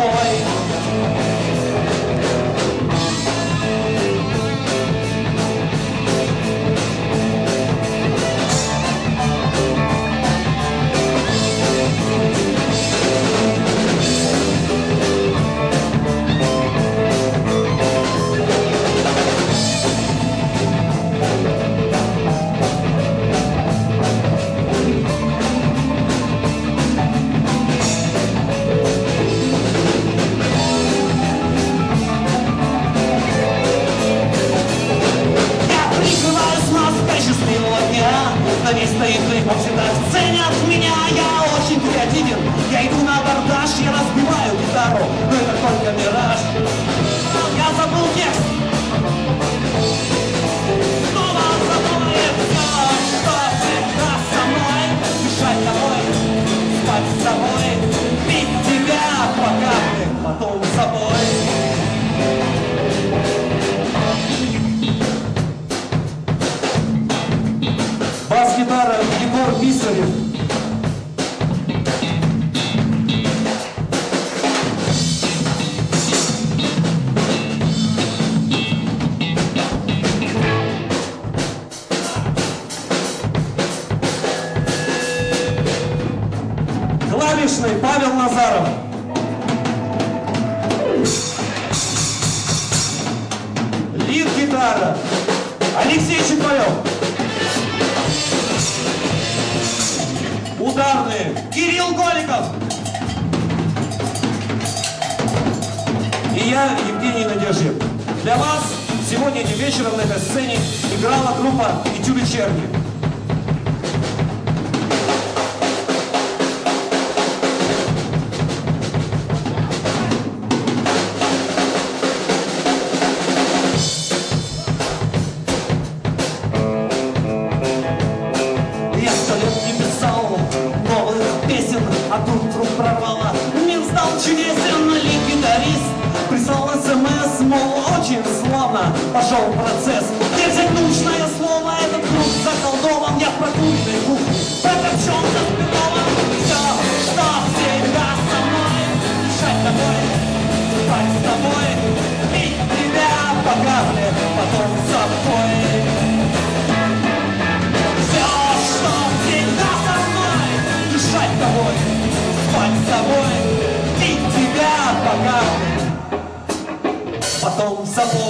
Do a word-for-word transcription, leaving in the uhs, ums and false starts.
собой. На весь стоит ритм, всегда ценят меня. Я очень креативен, я иду на абордаж, я разбиваю гитару, но это только мираж. Я забыл текст. Снова забывает все, что всегда со мной. Дышать тобой, спать с тобой, пить тебя, пока ты потом с собой. Бас-гитара Егор Писарев. Клавишный Павел Назаров. Лид-гитара Алексей Чекалев. Ударные Кирилл Голиков. И я, Евгений Надеждин. Для вас сегодня этим вечером на этой сцене играла группа «Этюды Черни». А тут вдруг прорвало. Мир стал чудесен, лид-гитарист прислал смс, мол, очень славно пошел процесс. Где взять нужное слово, этот круг заколдован. Я в прокуренной кухне, прокопчен за спиртовым. Все, что всегда со мной, дышать тобой, спать с тобой, пить тебя, пока мне потом с собой. Все, что всегда со мной, дышать тобой, спать с тобой, пить тебя, пока потом с собой.